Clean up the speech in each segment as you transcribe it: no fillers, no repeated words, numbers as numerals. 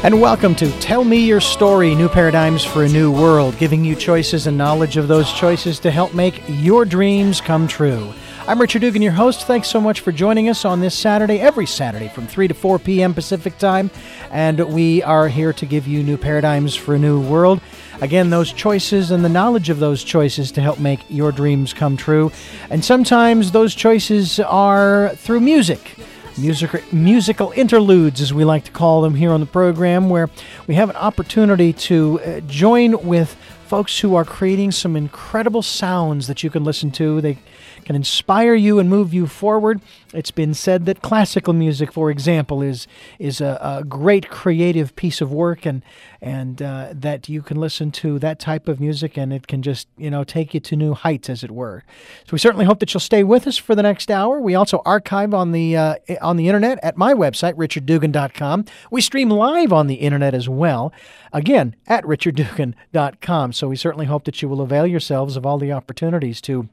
And welcome to Tell Me Your Story, New Paradigms for a New World, giving you choices and knowledge of those choices to help make your dreams come true. I'm Richard Dugan, your host. Thanks so much for joining us on this Saturday, every Saturday from 3 to 4 p.m. Pacific Time. And we are here to give you new paradigms for a new world. Again, those choices and the knowledge of those choices to help make your dreams come true. And sometimes those choices are through music. Musical interludes, as we like to call them here on the program, where we have an opportunity to join with folks who are creating some incredible sounds that you can listen to. They can inspire you and move you forward. It's been said that classical music, for example, is a great creative piece of work, and that you can listen to that type of music and it can just take you to new heights, as it were. So we certainly hope that you'll stay with us for the next hour. We also archive on the internet at my website, richarddugan.com. We stream live on the internet as well, again at richarddugan.com. So we certainly hope that you will avail yourselves of all the opportunities to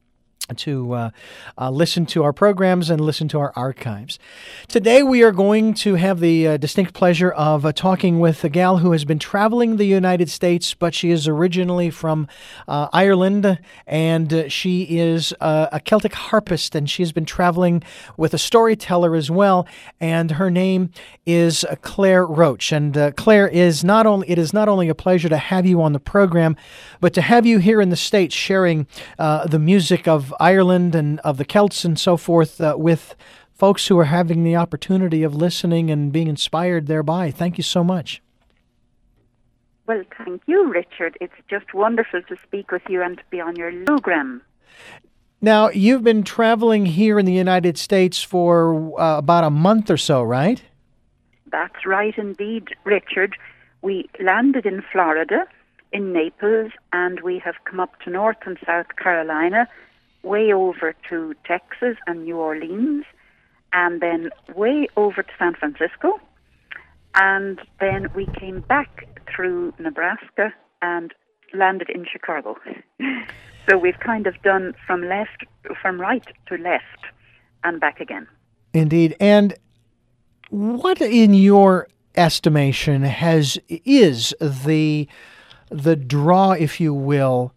listen to our programs and listen to our archives. Today we are going to have the distinct pleasure of talking with a gal who has been traveling the United States, but she is originally from Ireland, and she is a Celtic harpist, and she has been traveling with a storyteller as well, and her name is Claire Roach. And Claire, it is not only a pleasure to have you on the program, but to have you here in the States sharing the music of Ireland and of the Celts and so forth with folks who are having the opportunity of listening and being inspired thereby. Thank you so much. Well, thank you, Richard. It's just wonderful to speak with you and to be on your program. Now, you've been traveling here in the United States for about a month or so, right? That's right indeed, Richard. We landed in Florida, in Naples, and we have come up to North and South Carolina, way over to Texas and New Orleans, and then way over to San Francisco. And then we came back through Nebraska and landed in Chicago. So we've kind of done from right to left and back again. Indeed. And what, in your estimation, is the draw, if you will,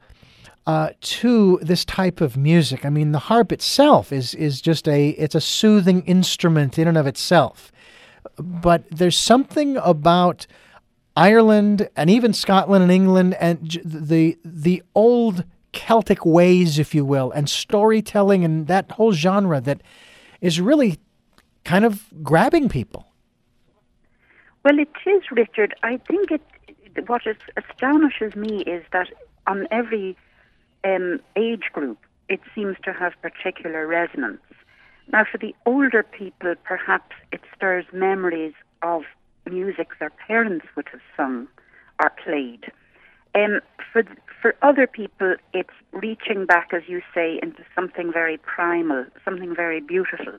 to this type of music? I mean, the harp itself is just it's a soothing instrument in and of itself. But there's something about Ireland and even Scotland and England and the old Celtic ways, if you will, and storytelling and that whole genre that is really kind of grabbing people. Well, it is, Richard. I think what astonishes me is that on every age group, it seems to have particular resonance. Now, for the older people, perhaps it stirs memories of music their parents would have sung or played. For other people, it's reaching back, as you say, into something very primal, something very beautiful.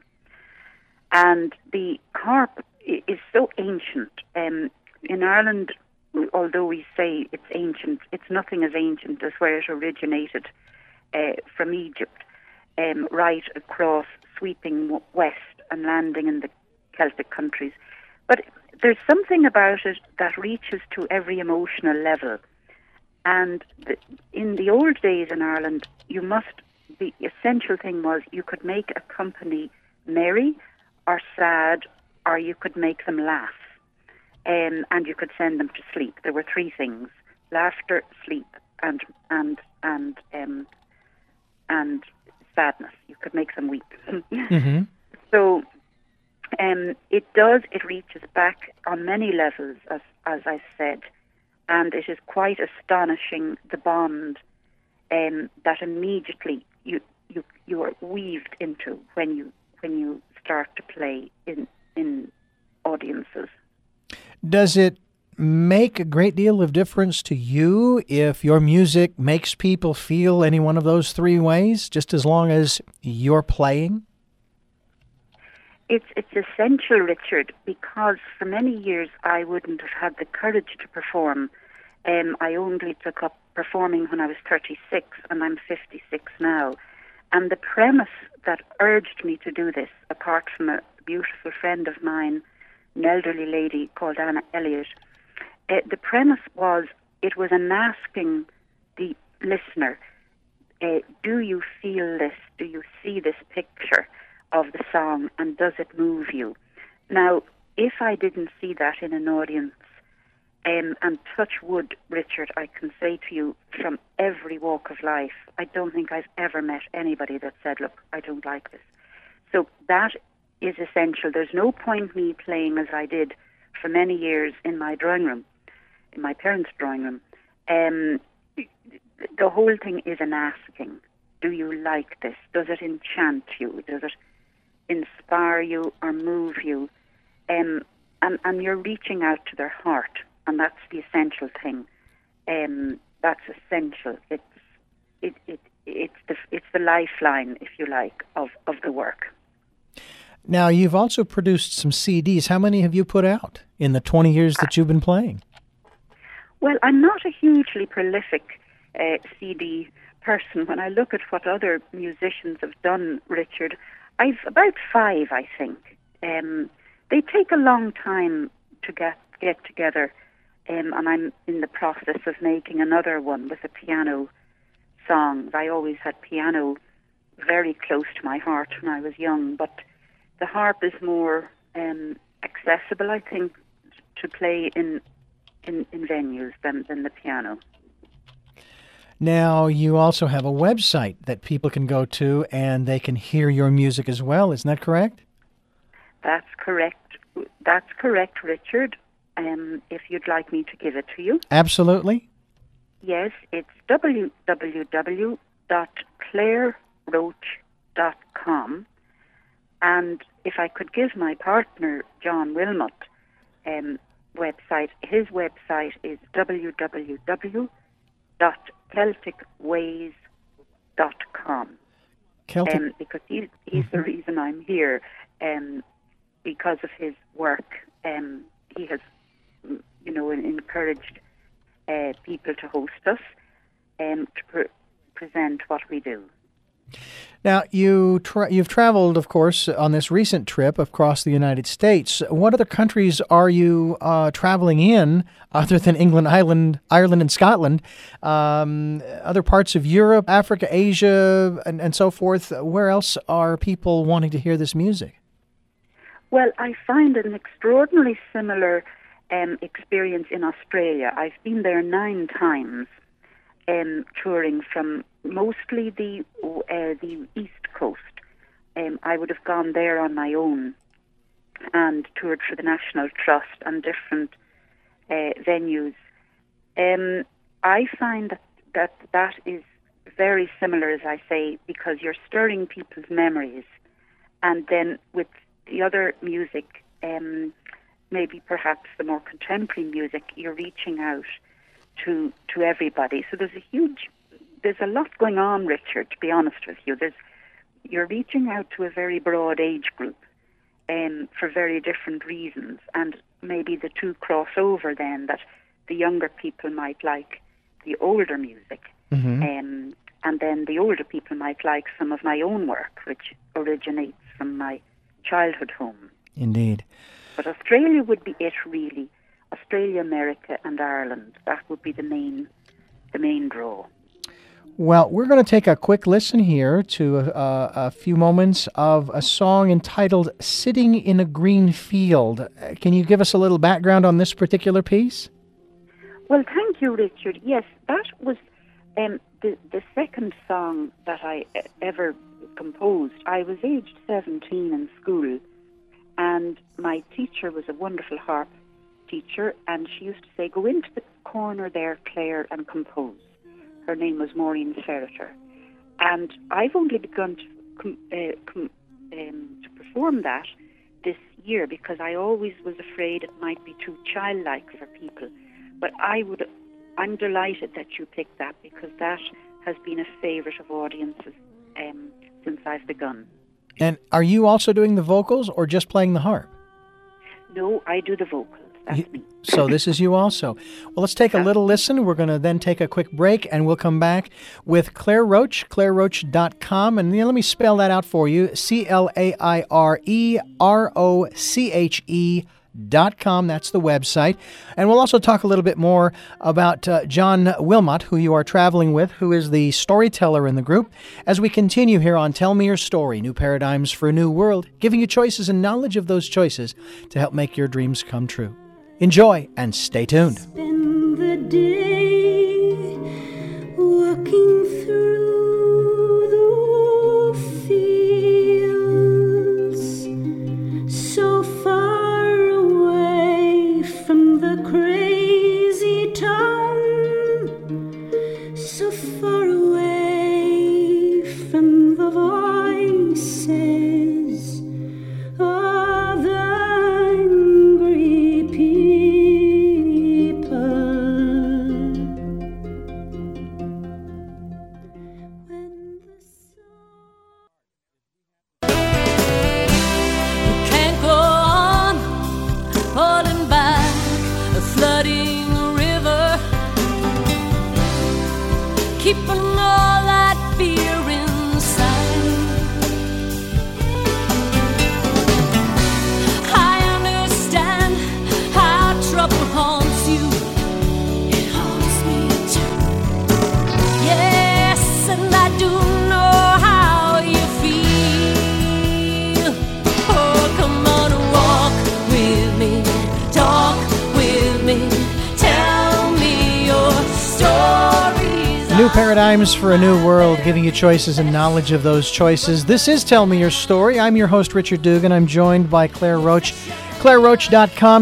And the harp is so ancient. In Ireland, although we say it's ancient, it's nothing as ancient as where it originated from Egypt, right across, sweeping west and landing in the Celtic countries. But there's something about it that reaches to every emotional level. And in the old days in Ireland, the essential thing was you could make a company merry or sad, or you could make them laugh. And you could send them to sleep. There were three things: laughter, sleep, and sadness. You could make them weep. Mm-hmm. So it reaches back on many levels, as I said, and it is quite astonishing the bond that immediately you are weaved into when you start to play in audiences. Does it make a great deal of difference to you if your music makes people feel any one of those three ways, just as long as you're playing? It's essential, Richard, because for many years I wouldn't have had the courage to perform. I only took up performing when I was 36, and I'm 56 now. And the premise that urged me to do this, apart from a beautiful friend of mine an elderly lady called Anna Elliott. The premise was, it was an asking the listener, do you feel this? Do you see this picture of the song, and does it move you? Now, if I didn't see that in an audience, and touch wood, Richard, I can say to you, from every walk of life, I don't think I've ever met anybody that said, look, I don't like this. So that is essential. There's no point me playing as I did for many years in my drawing room, in my parents' drawing room. The whole thing is an asking. Do you like this? Does it enchant you? Does it inspire you or move you? And you're reaching out to their heart, and that's the essential thing. That's essential. It's the lifeline, if you like, of the work. Now, you've also produced some CDs. How many have you put out in the 20 years that you've been playing? Well, I'm not a hugely prolific CD person. When I look at what other musicians have done, Richard, I've about 5, I think. They take a long time to get together, and I'm in the process of making another one with a piano song. I always had piano very close to my heart when I was young, but the harp is more accessible, I think, to play in venues than the piano. Now, you also have a website that people can go to, and they can hear your music as well. Isn't that correct? That's correct. That's correct, Richard. If you'd like me to give it to you. Absolutely. Yes, it's www.claireroach.com. And if I could give my partner, John Wilmot, website, his website is www.celticways.com. Celtic. Because he's the reason I'm here, because of his work. He has, encouraged people to host us to present what we do. Now, you've traveled, of course, on this recent trip across the United States. What other countries are you traveling in, other than England, Ireland, and Scotland? Other parts of Europe, Africa, Asia, and so forth. Where else are people wanting to hear this music? Well, I find an extraordinarily similar experience in Australia. I've been there 9 times, touring from mostly the East Coast. I would have gone there on my own and toured for the National Trust and different venues. I find that is very similar, as I say, because you're stirring people's memories, and then with the other music, maybe perhaps the more contemporary music, you're reaching out to everybody. So there's a lot going on, Richard, to be honest with you. You're reaching out to a very broad age group for very different reasons, and maybe the two cross over then, that the younger people might like the older music, and then the older people might like some of my own work, which originates from my childhood home. Indeed. But Australia would be it, really. Australia, America, and Ireland. That would be the main draw. Well, we're going to take a quick listen here to a few moments of a song entitled "Sitting in a Green Field." Can you give us a little background on this particular piece? Well, thank you, Richard. Yes, that was the second song that I ever composed. I was aged 17 in school, and my teacher was a wonderful harp teacher, and she used to say, "Go into the corner there, Claire, and compose." Her name was Maureen Ferreter, and I've only begun to perform that this year because I always was afraid it might be too childlike for people. But I'm delighted that you picked that, because that has been a favourite of audiences since I've begun. And are you also doing the vocals or just playing the harp? No, I do the vocals. That's me. So this is you also. Well, let's take a little listen. We're going to then take a quick break, and we'll come back with Claire Roach, claireroach.com. And let me spell that out for you, CLAIREROCHE.com. ClarerOach.com. That's the website. And we'll also talk a little bit more about John Wilmot, who you are traveling with, who is the storyteller in the group, as we continue here on Tell Me Your Story, New Paradigms for a New World, giving you choices and knowledge of those choices to help make your dreams come true. Enjoy and stay tuned. Spend the day walking through the fields, so far away from the crazy town, so far away from the voices of the angry people. When the You can't go on falling back, a flooding river, keeping all that fear inside. I understand how trouble haunts you. It haunts me too. Yes, and I do know how you feel. Oh, come on, walk with me, talk with me, tell me your stories. New Paradigms for a New World, giving you choices and knowledge of those choices. This is Tell Me Your Story. I'm your host, Richard Dugan. I'm joined by Claire Roach. ClarerOach.com,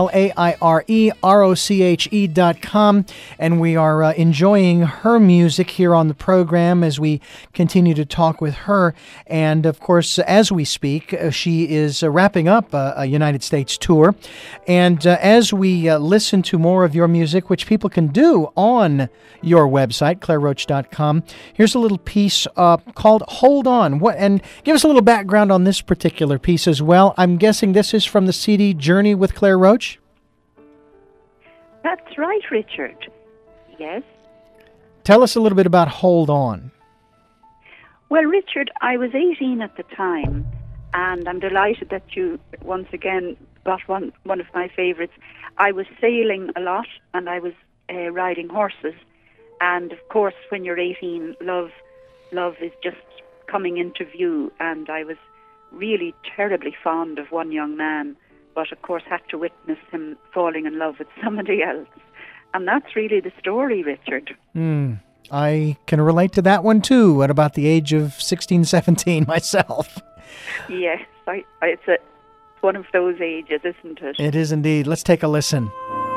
ClarerOche.com, and we are enjoying her music here on the program as we continue to talk with her. And of course, as we speak, she is wrapping up a United States tour. And as we listen to more of your music, which people can do on your website, ClarerOche.com, here's a little piece called Hold On. And give us a little background on this particular piece as well. I'm guessing this is from the CD Journey with Claire Roach? That's right, Richard. Yes. Tell us a little bit about Hold On. Well, Richard, I was 18 at the time, and I'm delighted that you once again got one of my favourites. I was sailing a lot, and I was riding horses. And of course, when you're 18, love is just coming into view. And I was really terribly fond of one young man, but of course had to witness him falling in love with somebody else. And that's really the story, Richard. I can relate to that one too, at about the age of 16, 17 myself. Yes, it's one of those ages, isn't it? It is indeed. Let's take a listen.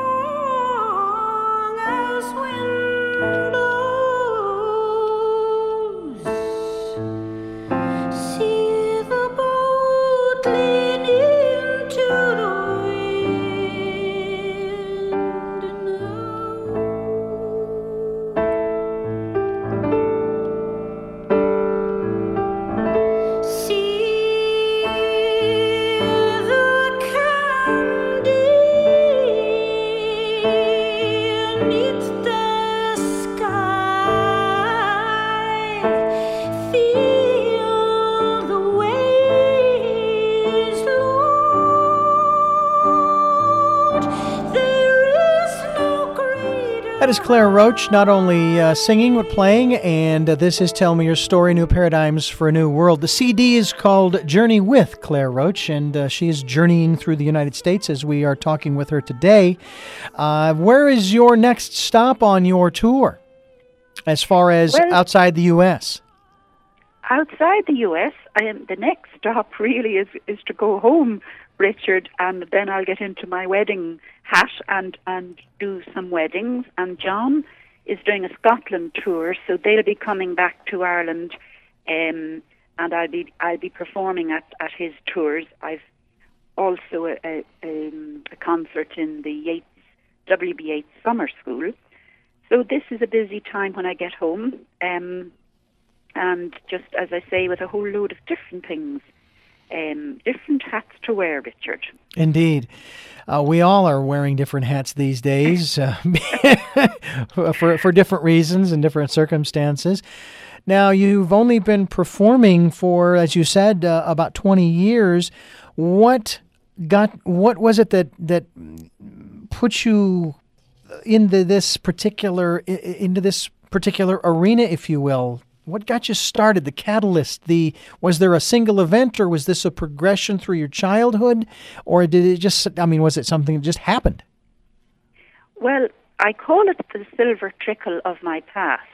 long as wind blows, see the boat lean into the wind now. See the candy beneath the sky. Feel the waves, Lord. There is no greater. That is Claire Roach, not only singing but playing, and this is Tell Me Your Story, New Paradigms for a New World. The CD is called Journey with Claire Roach, and she is journeying through the United States as we are talking with her today. Where is your next stop on your tour, as far as Well- outside the U.S.? Outside the U.S., the next stop really is to go home, Richard, and then I'll get into my wedding hat and do some weddings. And John is doing a Scotland tour, so they'll be coming back to Ireland, and I'll be performing at his tours. I've also a concert in the W.B. Yeats Summer School. So this is a busy time when I get home. And just, as I say, with a whole load of different things, different hats to wear, Richard. Indeed. We all are wearing different hats these days for different reasons and different circumstances. Now, you've only been performing for, as you said, about 20 years. What what was it that put you into this particular arena, if you will? What got you started? The catalyst? Was there a single event, or was this a progression through your childhood, or did it just? I mean, was it something that just happened? Well, I call it the silver trickle of my past,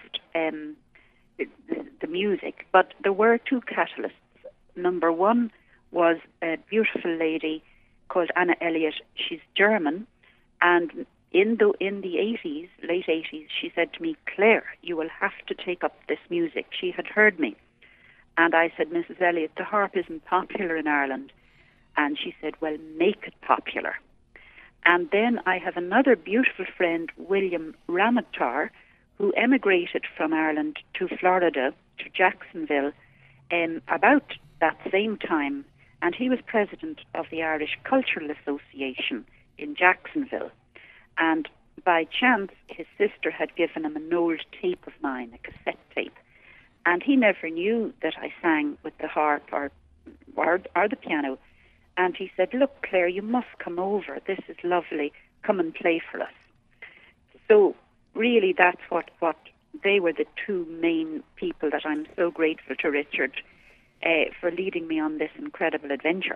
the music. But there were two catalysts. Number one was a beautiful lady called Anna Elliott. She's German, and in the 80s, late 80s, she said to me, "Claire, you will have to take up this music." She had heard me. And I said, "Mrs. Elliott, the harp isn't popular in Ireland." And she said, "Well, make it popular." And then I have another beautiful friend, William Ramatar, who emigrated from Ireland to Florida, to Jacksonville, about that same time. And he was president of the Irish Cultural Association in Jacksonville. And by chance, his sister had given him an old tape of mine, a cassette tape. And he never knew that I sang with the harp or the piano. And he said, "Look, Claire, you must come over. This is lovely. Come and play for us." So really, that's what they were the two main people that I'm so grateful to Richard for leading me on this incredible adventure.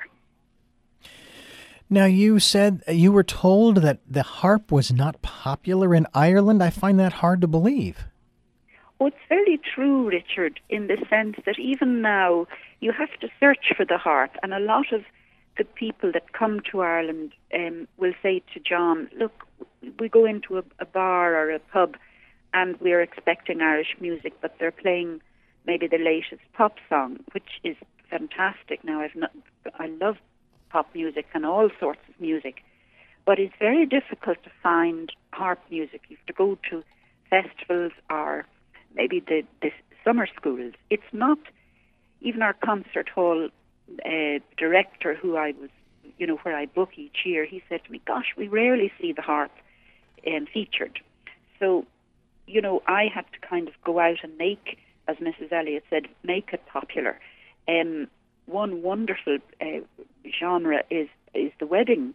Now, you said you were told that the harp was not popular in Ireland. I find that hard to believe. Oh, it's very true, Richard, in the sense that even now you have to search for the harp, and a lot of the people that come to Ireland will say to John, "Look, we go into a bar or a pub and we're expecting Irish music, but they're playing maybe the latest pop song," which is fantastic. Now, I love pop music and all sorts of music, but it's very difficult to find harp music. You have to go to festivals or maybe the summer schools. It's not even our concert hall director, who I was, where I book each year. He said to me, "Gosh, we rarely see the harp featured." So, I had to kind of go out and make, as Mrs. Elliott said, make it popular. One wonderful genre is the wedding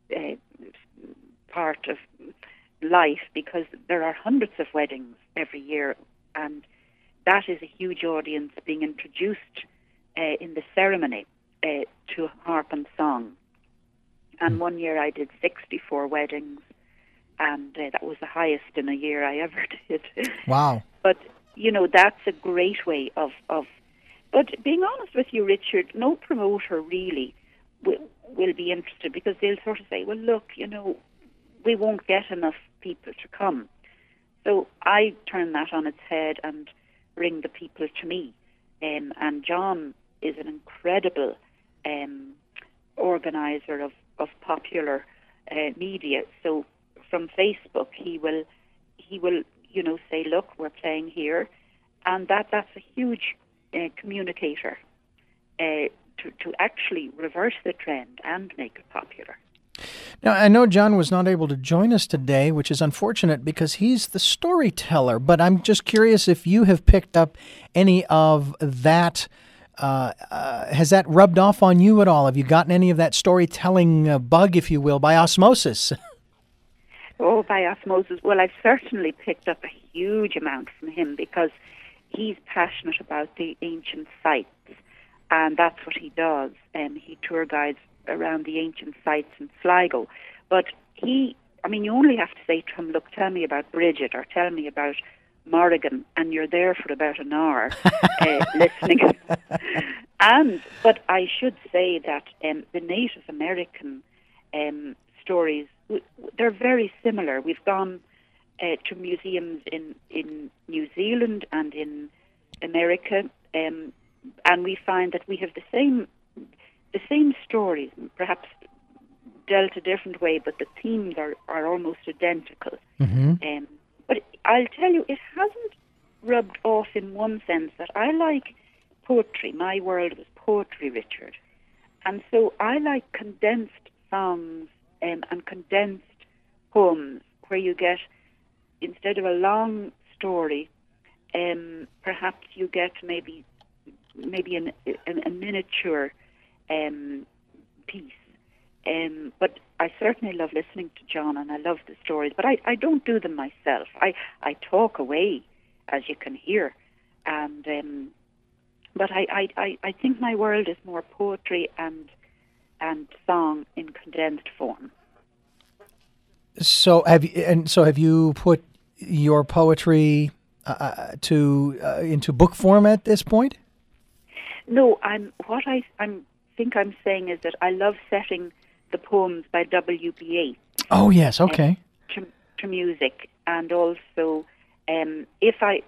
part of life, because there are hundreds of weddings every year, and that is a huge audience being introduced in the ceremony to harp and song. And one year I did 64 weddings, and that was the highest in a year I ever did. Wow. But, that's a great way of but being honest with you, Richard, no promoter really will be interested, because they'll sort of say, "Well, look, we won't get enough people to come." So I turn that on its head and bring the people to me. And John is an incredible organizer of popular media. So from Facebook, he will say, "Look, we're playing here," and that's a huge communicator to actually reverse the trend and make it popular. Now, I know John was not able to join us today, which is unfortunate because he's the storyteller, but I'm just curious if you have picked up any of that. Has that rubbed off on you at all? Have you gotten any of that storytelling bug, if you will, by osmosis? Oh, by osmosis. Well, I've certainly picked up a huge amount from him, because he's passionate about the ancient sites, and that's what he does. He tour guides around the ancient sites in Sligo. But you only have to say to him, "Look, tell me about Bridget," or "Tell me about Morrigan," and you're there for about an hour listening. But I should say that the Native American stories, they're very similar. We've gone to museums in New Zealand and in America, and we find that we have the same stories, perhaps dealt a different way, but the themes are almost identical. Mm-hmm. But I'll tell you, it hasn't rubbed off in one sense that I like poetry. My world was poetry, Richard. And so I like condensed songs and condensed poems, where you get, instead of a long story, perhaps you get maybe a miniature piece, But I certainly love listening to John, and I love the stories. But I don't do them myself. I talk away, as you can hear, and but I think my world is more poetry and song in condensed form. So have you put your poetry into book form at this point? No, I'm saying is that I love setting the poems by W.B. Yeats Oh yes, okay. to music, and also if I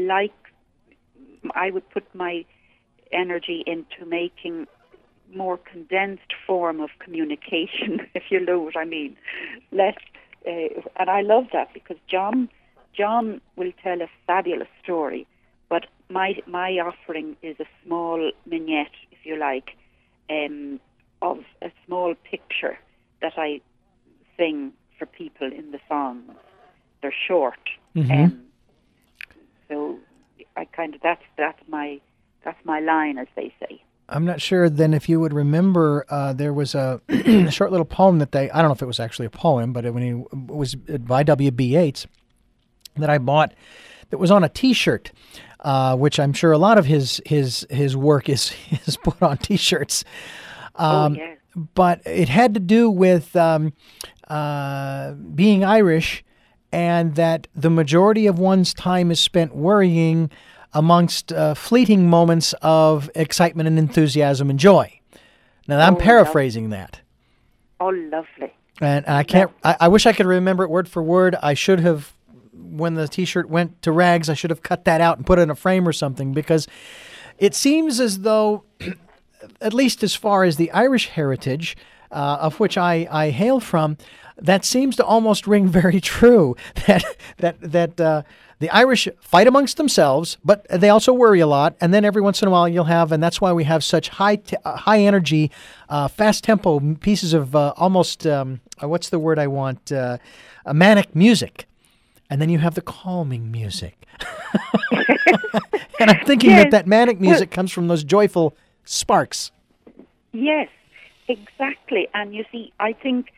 would put my energy into making more condensed form of communication, if you know what I mean. And I love that because John will tell a fabulous story, but my offering is a small vignette, if you like, of a small picture that I sing for people in the songs. They're short, so I kind of that's my line, as they say. I'm not sure then if you would remember, there was a a short little poem that I don't know if it was actually a poem, but it was by W.B. Yeats that I bought that was on a T-shirt, which I'm sure a lot of his work is put on T-shirts. Yes. But it had to do with being Irish, and that the majority of one's time is spent worrying amongst fleeting moments of excitement and enthusiasm and joy. Now, I'm paraphrasing that. Oh, lovely. And I can't. I wish I could remember it word for word. I should have, when the T-shirt went to rags, I should have cut that out and put it in a frame or something, because it seems as though, at least as far as the Irish heritage, of which I hail from, that seems to almost ring very true. That the Irish fight amongst themselves, but they also worry a lot. And then every once in a while you'll have, and that's why we have such high energy, fast tempo pieces of almost what's the word I want? A manic music. And then you have the calming music. And I'm thinking that manic music comes from those joyful sparks. Yes, exactly. And you see, I think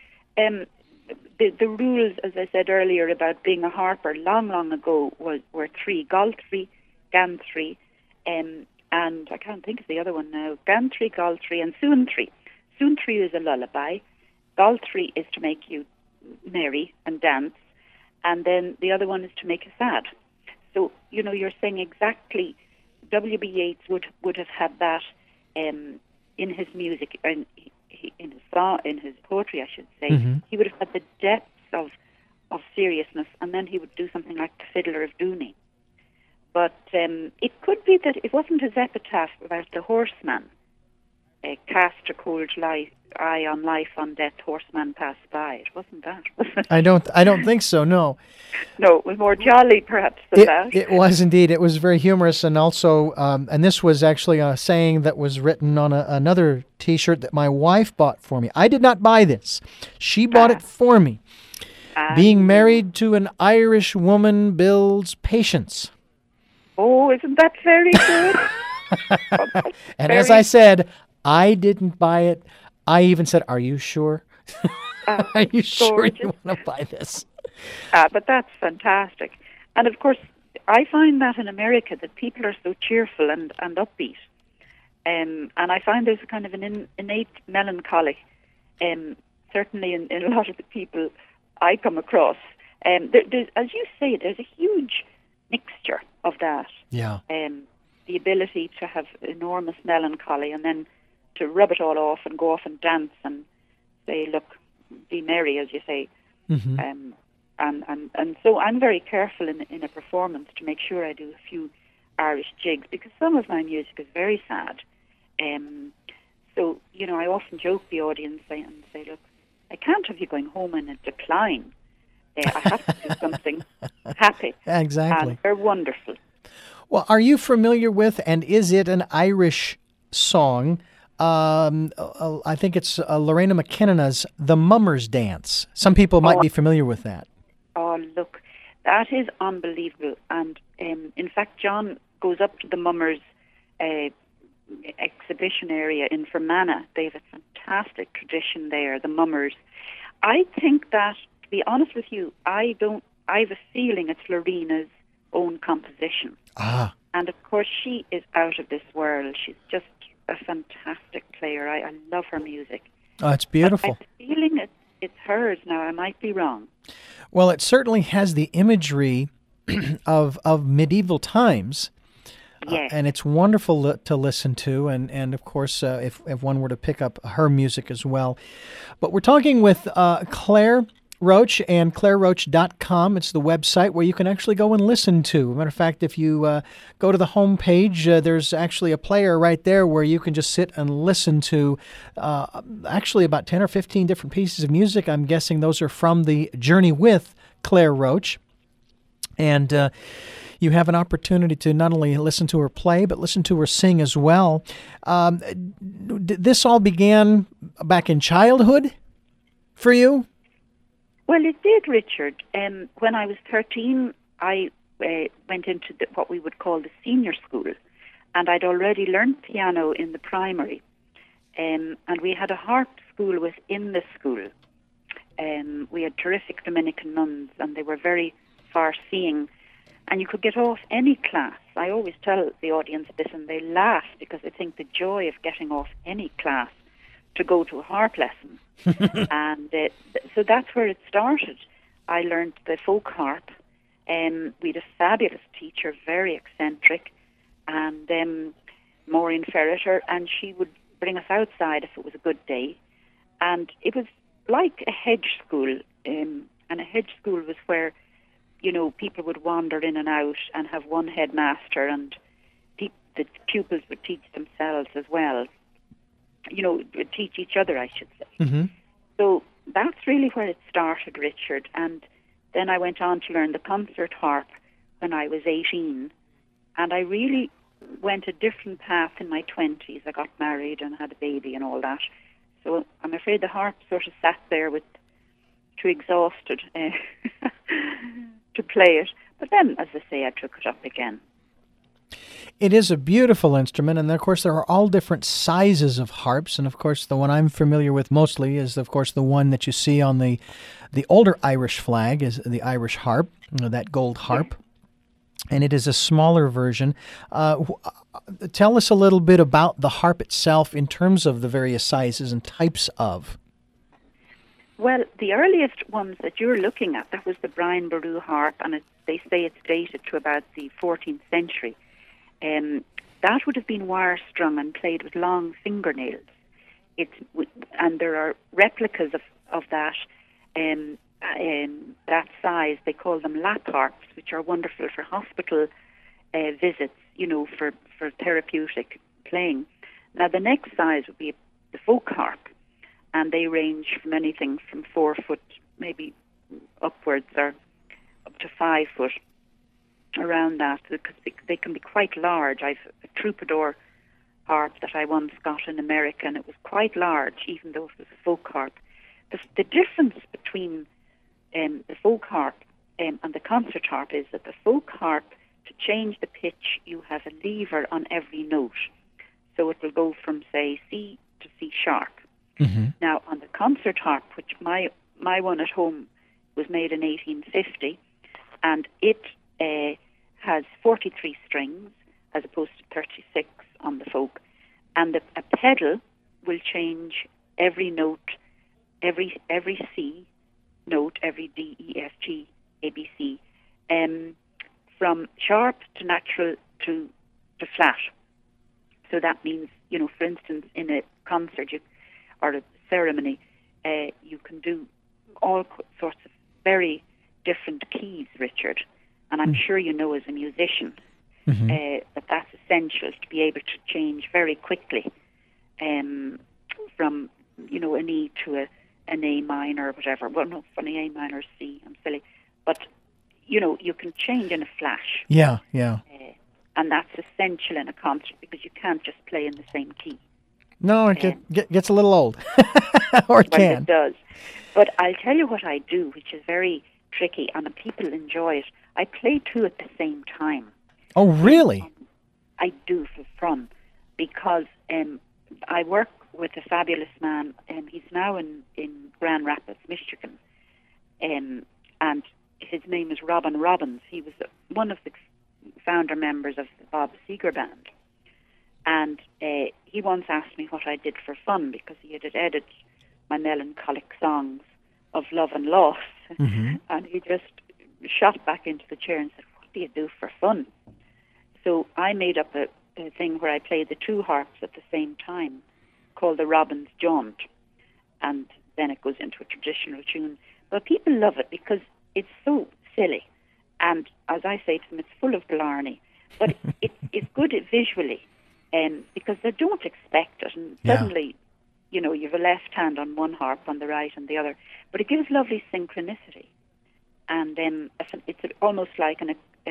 the rules, as I said earlier, about being a harper long ago were three: Galtry, Gantry, and I can't think of the other one now. Gantry, Galtry, and Suantry. Suantry is a lullaby. Galtry is to make you merry and dance. And then the other one is to make you sad. So, you're saying exactly, W.B. Yeats would have had that in his music, in his song, in his poetry, I should say. Mm-hmm. He would have had the depths of seriousness, and then he would do something like The Fiddler of Dooney. But it could be that it wasn't his epitaph about the horseman. Cast a cold eye on life, on death, horseman passed by. It wasn't that. I don't think so. No. No, it was more jolly, perhaps, than that. It was indeed. It was very humorous, and also, and this was actually a saying that was written on another T-shirt that my wife bought for me. I did not buy this; she bought it for me. Being married to an Irish woman builds patience. Oh, isn't that very good? And as I said, I didn't buy it. I even said, "Are you sure? Are you sure you want to buy this?" But that's fantastic. And of course, I find that in America that people are so cheerful and upbeat. And I find there's a kind of an innate melancholy, certainly in a lot of the people I come across. There's, as you say, there's a huge mixture of that. Yeah. The ability to have enormous melancholy and then to rub it all off and go off and dance and say, look, be merry, as you say. Mm-hmm. And so I'm very careful in a performance to make sure I do a few Irish jigs, because some of my music is very sad. So, I often joke the audience and say, look, I can't have you going home in a decline. I have to do something happy. Exactly. And they're wonderful. Well, are you familiar with, and is it an Irish song? I think it's Lorena McKenna's The Mummers Dance. Some people might be familiar with that. Oh, look, that is unbelievable. And in fact, John goes up to the Mummers exhibition area in Fermanagh. They have a fantastic tradition there, the Mummers. I think that, to be honest with you, I have a feeling it's Lorena's own composition. Ah. And of course, she is out of this world. She's just a fantastic player. I love her music. Oh, it's beautiful. But I have a feeling it's hers now. I might be wrong. Well, it certainly has the imagery of medieval times. Yes. And it's wonderful to listen to, and of course, if one were to pick up her music as well. But we're talking with Claire Roach, and claireroach.com. It's the website where you can actually go and listen to. Matter of fact, if you go to the home page, there's actually a player right there where you can just sit and listen to actually about 10 or 15 different pieces of music. I'm guessing those are from the Journey with Claire Roach. And you have an opportunity to not only listen to her play, but listen to her sing as well. This all began back in childhood for you? Well, it did, Richard. When I was 13, I went into what we would call the senior school, and I'd already learned piano in the primary. And we had a harp school within the school. We had terrific Dominican nuns, and they were very far-seeing. And you could get off any class. I always tell the audience this, and they laugh because they think the joy of getting off any class to go to a harp lesson. And so that's where it started. I learned the folk harp. We had a fabulous teacher, very eccentric, and Maureen Ferreter, and she would bring us outside if it was a good day. And it was like a hedge school, and a hedge school was where, you know, people would wander in and out and have one headmaster, and the pupils would teach themselves as well. You know, would teach each other, I should say. Mm-hmm. So that's really where it started, Richard. And then I went on to learn the concert harp when I was 18. And I really went a different path in my 20s. I got married and had a baby and all that. So I'm afraid the harp sort of sat there with too exhausted to play it. But then, as I say, I took it up again. It is a beautiful instrument, and of course there are all different sizes of harps, and of course the one I'm familiar with mostly is of course the one that you see on the older Irish flag, is the Irish harp, you know, that gold harp, and it is a smaller version. Tell us a little bit about the harp itself in terms of the various sizes and types of. Well, the earliest ones that you're looking at, that was the Brian Boru harp, and they say it's dated to about the 14th century. That would have been wire-strung and played with long fingernails. And there are replicas of that that size. They call them lap harps, which are wonderful for hospital visits, you know, for therapeutic playing. Now, the next size would be the folk harp, and they range from anything from 4 foot, maybe upwards, or up to 5 foot. Around that, because they can be quite large. I've a troubadour harp that I once got in America, and it was quite large, even though it was a folk harp. The difference between the folk harp and the concert harp is that the folk harp, to change the pitch, you have a lever on every note. So it will go from, say, C to C sharp. Mm-hmm. Now, on the concert harp, which my one at home was made in 1850, and it has 43 strings as opposed to 36 on the folk, and a pedal will change every note, every C note, every D, E, F, G, A, B, C, from sharp to natural to flat. So that means, you know, for instance, in a concert or a ceremony, you can do all sorts of very different keys, Richard. And I'm sure you know as a musician that that's essential to be able to change very quickly from, you know, an E to an A minor or whatever. Well, no, from an A minor C, I'm silly. But, you know, you can change in a flash. Yeah. And that's essential in a concert because you can't just play in the same key. No, it gets a little old. Or it can. It does. But I'll tell you what I do, which is very tricky, and the people enjoy it. I play two at the same time. Oh, really? I do for fun because I work with a fabulous man. He's now in Grand Rapids, Michigan, and his name is Robin Robbins. He was one of the founder members of the Bob Seger Band. And he once asked me what I did for fun, because he had edited my melancholic songs of love and loss. Mm-hmm. And he just shot back into the chair and said, "What do you do for fun?" So I made up a thing where I play the two harps at the same time, called the Robin's Jaunt. And then it goes into a traditional tune. But people love it because it's so silly. And as I say to them, it's full of blarney. But it's good visually, because they don't expect it. And suddenly, you know, you have a left hand on one harp, on the right on the other. But it gives lovely synchronicity. And it's almost like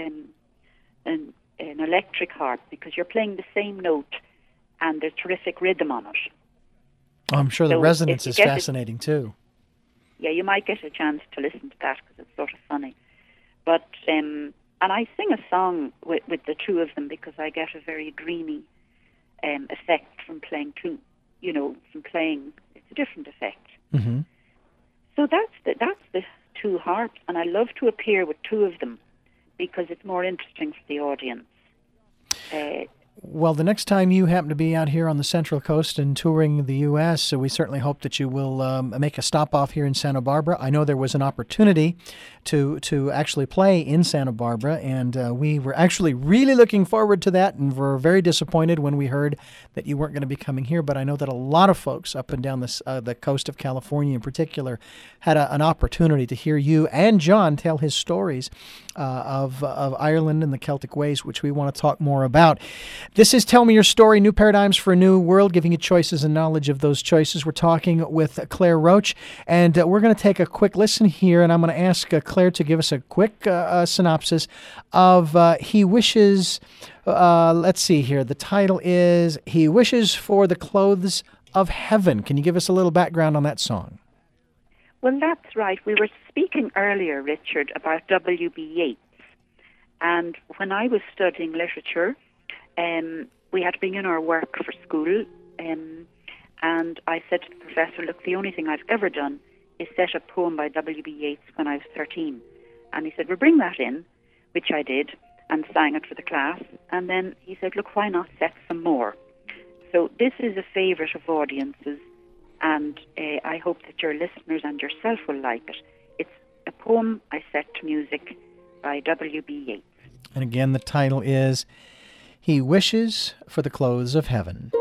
an electric harp, because you're playing the same note and there's terrific rhythm on it. I'm sure the So resonance if is you get fascinating too. Yeah, you might get a chance to listen to that because it's sort of funny. But and I sing a song with the two of them because I get a very dreamy effect from playing two. You know, from playing, it's a different effect. Mm-hmm. So that's the two harps, and I love to appear with two of them because it's more interesting for the audience. Well, the next time you happen to be out here on the Central Coast and touring the U.S., we certainly hope that you will make a stop off here in Santa Barbara. I know there was an opportunity to actually play in Santa Barbara, and we were actually really looking forward to that, and were very disappointed when we heard that you weren't going to be coming here. But I know that a lot of folks up and down the coast of California in particular had an opportunity to hear you and John tell his stories of Ireland and the Celtic ways, which we want to talk more about. This is Tell Me Your Story, New Paradigms for a New World, giving you choices and knowledge of those choices. We're talking with Claire Roach, and we're going to take a quick listen here, and I'm going to ask Claire to give us a quick synopsis of He Wishes, let's see here, the title is He Wishes for the Clothes of Heaven. Can you give us a little background on that song? Well, that's right. We were speaking earlier, Richard, about W.B. Yeats. And when I was studying literature, we had to bring in our work for school, and I said to the professor, look, the only thing I've ever done is set a poem by W.B. Yeats when I was 13. And he said, well, bring that in, which I did, and sang it for the class. And then he said, look, why not set some more? So this is a favourite of audiences, and I hope that your listeners and yourself will like it. It's a poem I set to music by W.B. Yeats. And again, the title is He Wishes for the Clothes of Heaven.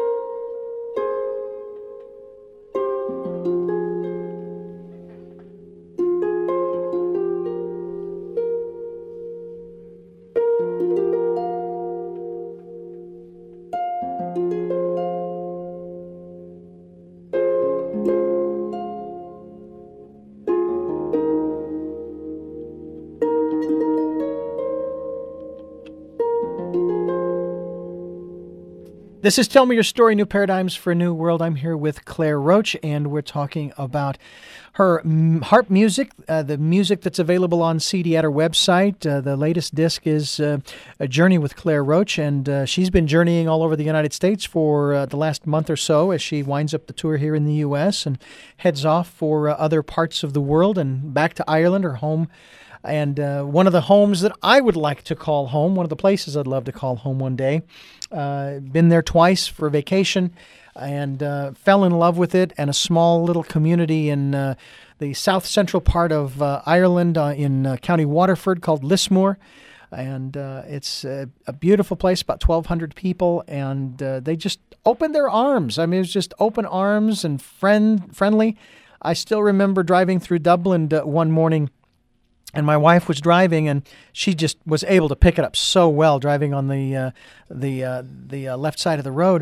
This is Tell Me Your Story, New Paradigms for a New World. I'm here with Claire Roach, and we're talking about her harp music, the music that's available on CD at her website. The latest disc is A Journey with Claire Roach, and she's been journeying all over the United States for the last month or so as she winds up the tour here in the U.S. and heads off for other parts of the world and back to Ireland, her home. And one of the homes that I would like to call home, one of the places I'd love to call home one day. Been there twice for vacation and fell in love with it, and a small little community in the south central part of Ireland in County Waterford called Lismore. And it's a beautiful place, about 1,200 people, and they just opened their arms. I mean, it was just open arms and friendly. I still remember driving through Dublin one morning, and my wife was driving, and she just was able to pick it up so well, driving on the left side of the road,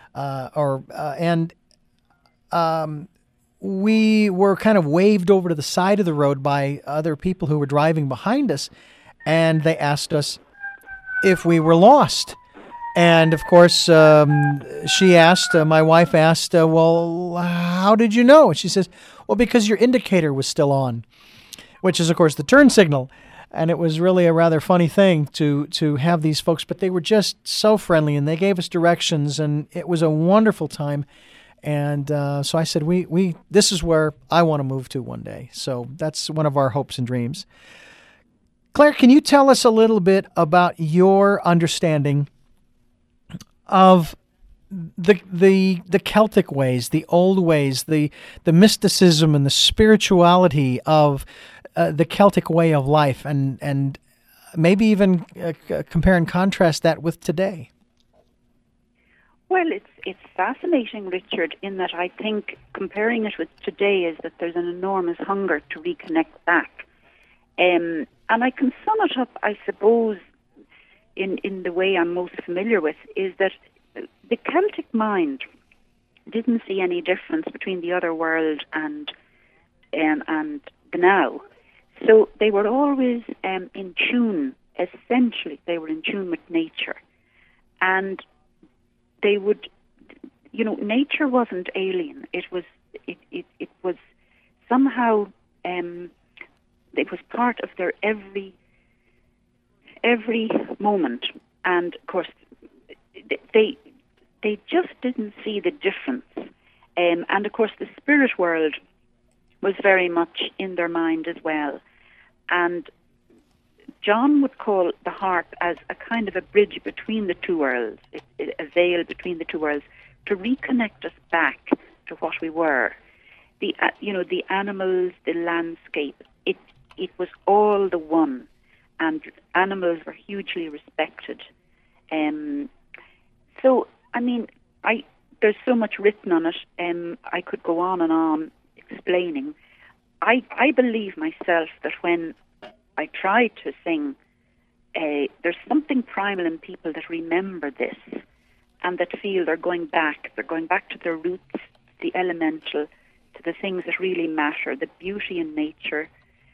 we were kind of waved over to the side of the road by other people who were driving behind us, and they asked us if we were lost. And of course, she asked, my wife asked, well, how did you know? And she says, well, because your indicator was still on, which is, of course, the turn signal. And it was really a rather funny thing to have these folks, but they were just so friendly, and they gave us directions, and it was a wonderful time. And so I said, we this is where I want to move to one day. So that's one of our hopes and dreams. Claire, can you tell us a little bit about your understanding of the Celtic ways, the old ways, the mysticism and the spirituality of the Celtic way of life, and maybe even compare and contrast that with today? Well, it's fascinating, Richard, in that I think comparing it with today is that there's an enormous hunger to reconnect back. And I can sum it up, I suppose, in the way I'm most familiar with, is that the Celtic mind didn't see any difference between the other world and the now. So they were always in tune. Essentially, they were in tune with nature, and they would, nature wasn't alien. It was somehow it was part of their every moment, and of course they just didn't see the difference. And of course the spirit world was very much in their mind as well. And John would call the harp as a kind of a bridge between the two worlds, a veil between the two worlds, to reconnect us back to what we were. The animals, the landscape, it was all the one, and animals were hugely respected. So, I mean, there's so much written on it. I could go on and on explaining. I believe myself that when I try to sing, there's something primal in people that remember this and that feel they're going back to their roots, the elemental, to the things that really matter, the beauty in nature,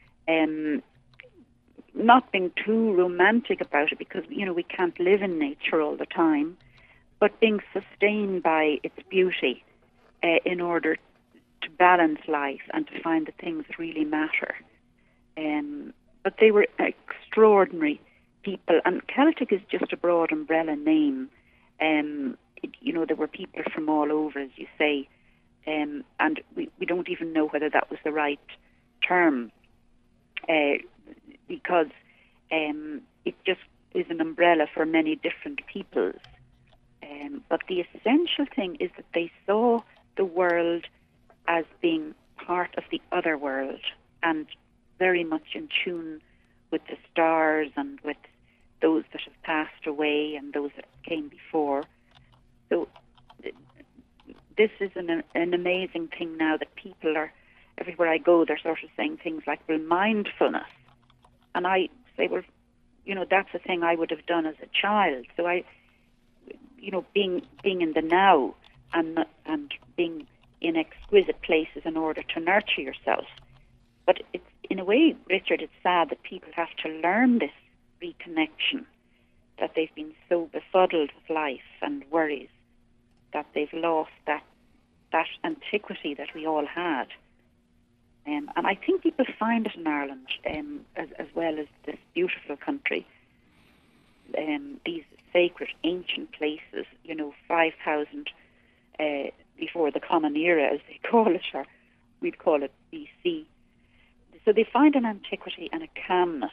not being too romantic about it, because we can't live in nature all the time, but being sustained by its beauty in order to balance life and to find the things that really matter. But they were extraordinary people, and Celtic is just a broad umbrella name. There were people from all over, as you say, and we don't even know whether that was the right term, because it just is an umbrella for many different peoples. But the essential thing is that they saw the world as being part of the other world, and very much in tune with the stars and with those that have passed away and those that came before. So this is an amazing thing now that people are, everywhere I go, they're sort of saying things like, well, mindfulness. And I say, well, that's a thing I would have done as a child. So being in the now and being in exquisite places in order to nurture yourself. But it's, in a way, Richard, it's sad that people have to learn this reconnection, that they've been so befuddled with life and worries that they've lost that antiquity that we all had. And I think people find it in Ireland, as well as this beautiful country. These sacred ancient places, 5,000 before the Common Era, as they call it, or we'd call it BC. So they find an antiquity and a calmness.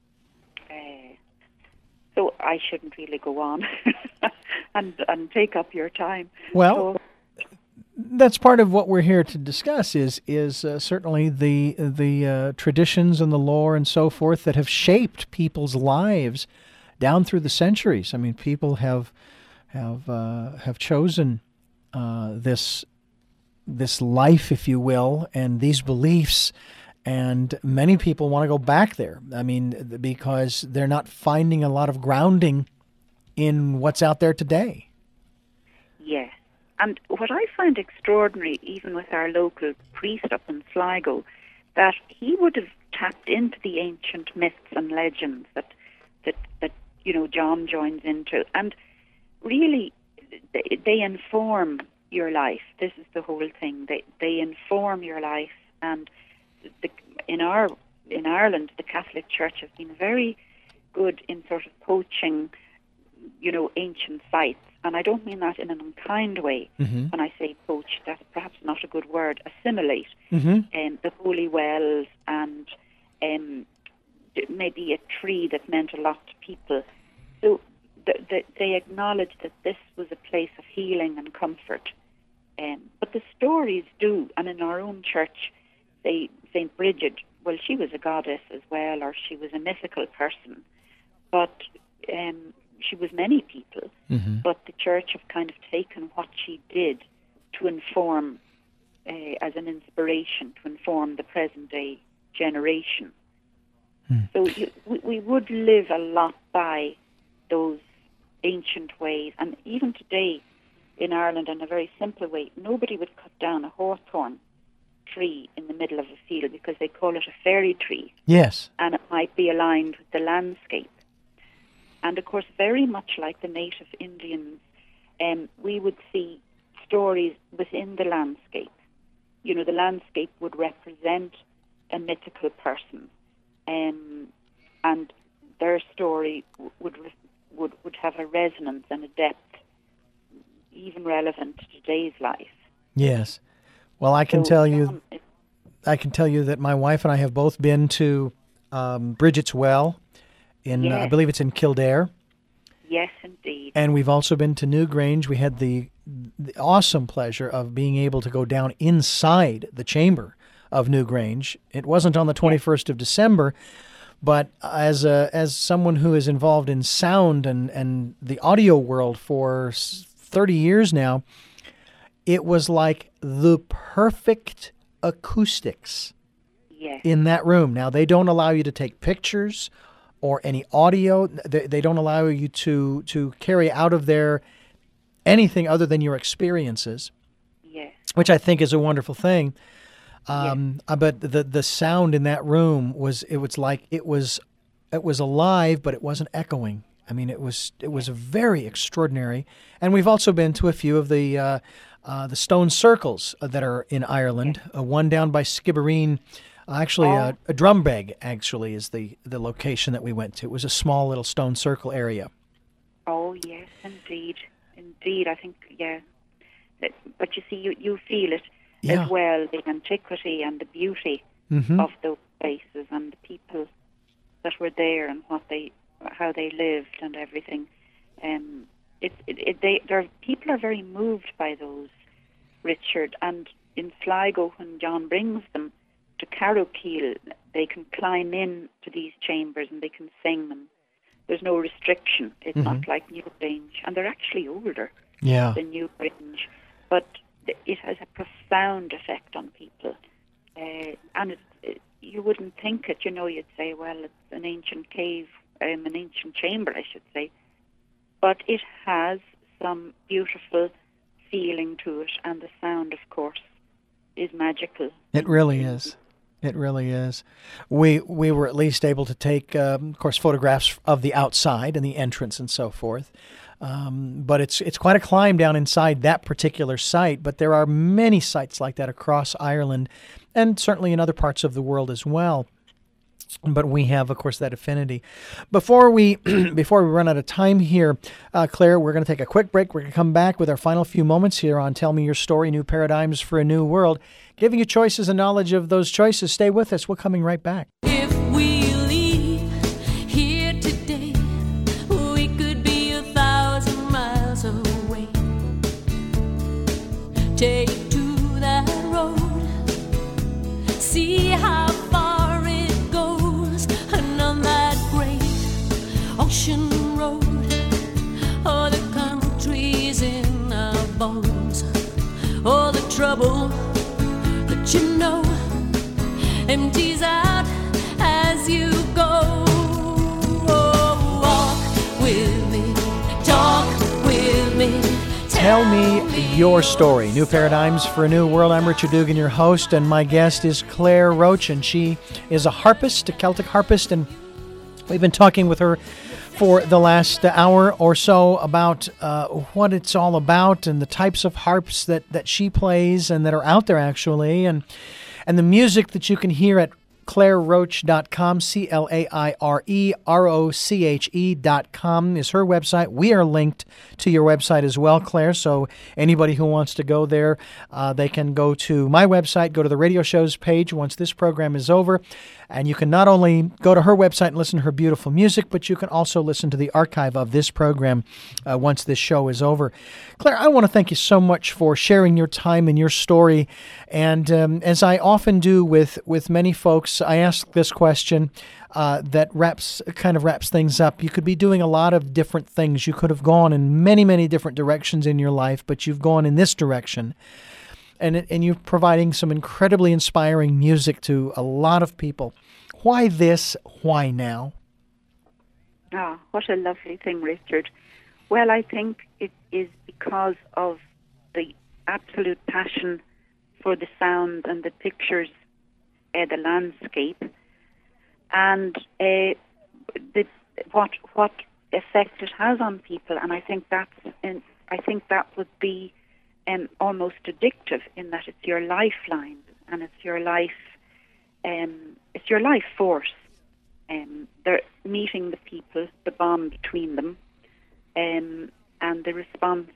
So I shouldn't really go on and take up your time. Well, that's part of what we're here to discuss is certainly the traditions and the lore and so forth that have shaped people's lives down through the centuries. I mean, people have chosen this life, if you will, and these beliefs, and many people want to go back there. I mean, because they're not finding a lot of grounding in what's out there today. Yes. And what I find extraordinary, even with our local priest up in Sligo, that he would have tapped into the ancient myths and legends that John joins into, and really they inform your life. This is the whole thing. They inform your life, and in our in Ireland, the Catholic Church has been very good in sort of poaching, ancient sites. And I don't mean that in an unkind way. Mm-hmm. When I say poach, that's perhaps not a good word. Assimilate Mm-hmm. the holy wells and maybe a tree that meant a lot to people. So they acknowledge that this was a place of healing and comfort. But the stories do, and in our own church, say St. Bridget, well, she was a goddess as well, or she was a mythical person, but she was many people. Mm-hmm. But the church have kind of taken what she did to inform, as an inspiration, to inform the present-day generation. So we would live a lot by those ancient ways, and even today in Ireland, in a very simple way, nobody would cut down a hawthorn tree in the middle of a field because they call it a fairy tree, Yes. and it might be aligned with the landscape. And of course, very much like the native Indians, we would see stories within the landscape. The landscape would represent a mythical person, and their story would have a resonance and a depth even relevant to today's life. Yes. Well, I can So, tell you that my wife and I have both been to Bridget's Well in, I Yes. believe it's in Kildare, Yes, indeed. and we've also been to Newgrange. We had the awesome pleasure of being able to go down inside the chamber of Newgrange. It wasn't on the 21st of December, but as someone who is involved in sound and the audio world for 30 years now, it was like the perfect acoustics Yes. in that room. Now, they don't allow you to take pictures or any audio. They don't allow you to carry out of there anything other than your experiences, Yes. which I think is a wonderful thing. But the sound in that room was alive, but it wasn't echoing. I mean, it was very extraordinary. And we've also been to a few of the stone circles that are in Ireland. One down by Skibbereen, actually a Drumbeg actually is the location that we went to. It was a small little stone circle area. Oh, yes, indeed. Indeed, I think, yeah. But you see, you feel it Yeah. as well, the antiquity and the beauty Mm-hmm. of those places and the people that were there and how they lived and everything. People are very moved by those, Richard. And in Sligo, when John brings them to Carrowkeel, they can climb in to these chambers and they can sing them. There's no restriction. It's not like Newgrange, and they're actually older Yeah. than Newgrange, but it has a profound effect on people. And you wouldn't think it. You'd say, well, it's an ancient cave, an ancient chamber, I should say. But it has some beautiful feeling to it, and the sound, of course, is magical. It really is. It really is. We were at least able to take, of course, photographs of the outside and the entrance and so forth. But it's quite a climb down inside that particular site. But there are many sites like that across Ireland, and certainly in other parts of the world as well. But we have, of course, that affinity. Before we run out of time here, Claire, we're going to take a quick break. We're going to come back with our final few moments here on Tell Me Your Story, New Paradigms for a New World. Giving you choices and knowledge of those choices. Stay with us. We're coming right back. If we leave here today, we could be 1,000 miles away. Take to that road, see how far it goes, and on that great ocean road, all the countries in our bones, all the trouble that you know empties out as you go. Oh, walk with me, talk with me, Tell Me Your Story, New Paradigms for a New World. I'm Richard Dugan, your host, and my guest is Claire Roach, and she is a harpist, a Celtic harpist, and we've been talking with her for the last hour or so about what it's all about and the types of harps that she plays and that are out there actually, and the music that you can hear at ClaireRoche.com, ClaireRoche.com is her website. We are linked to your website as well, Claire, so anybody who wants to go there, they can go to my website, go to the radio shows page once this program is over, and you can not only go to her website and listen to her beautiful music, but you can also listen to the archive of this program once this show is over. Claire, I want to thank you so much for sharing your time and your story, and as I often do with many folks, I ask this question that wraps things up. You could be doing a lot of different things. You could have gone in many, many different directions in your life, but you've gone in this direction. And you're providing some incredibly inspiring music to a lot of people. Why this? Why now? Ah, what a lovely thing, Richard. Well, I think it is because of the absolute passion for the sound and the pictures, the landscape, and what effect it has on people. And I think that would be almost addictive, in that it's your lifeline and it's your life force. They're meeting the people, the bond between them, and the response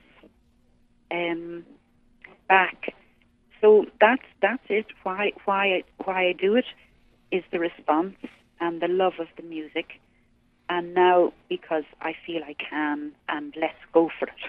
back. So that's it. Why I do it is the response and the love of the music. And now, because I feel I can, and let's go for it.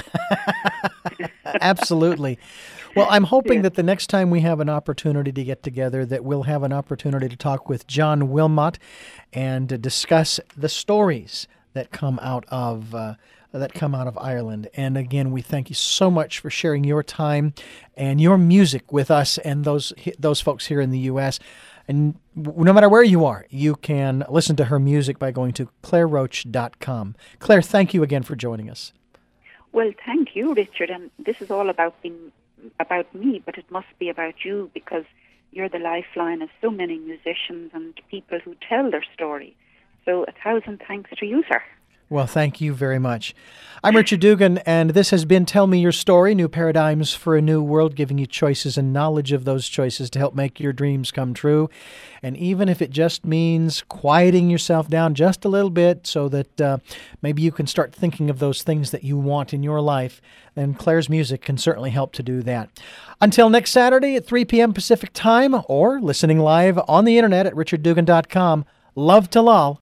Absolutely. Well, I'm hoping that the next time we have an opportunity to get together, that we'll have an opportunity to talk with John Wilmot and to discuss the stories that come out of Ireland. And again, we thank you so much for sharing your time and your music with us and those folks here in the U.S. And no matter where you are, you can listen to her music by going to ClaireRoche.com. Claire, thank you again for joining us. Well, thank you, Richard. And this is all about me, but it must be about you, because you're the lifeline of so many musicians and people who tell their story. So 1,000 thanks to you, sir. Well, thank you very much. I'm Richard Dugan, and this has been Tell Me Your Story, New Paradigms for a New World, giving you choices and knowledge of those choices to help make your dreams come true. And even if it just means quieting yourself down just a little bit so that maybe you can start thinking of those things that you want in your life, then Claire's music can certainly help to do that. Until next Saturday at 3 p.m. Pacific Time, or listening live on the internet at richarddugan.com, love to lull.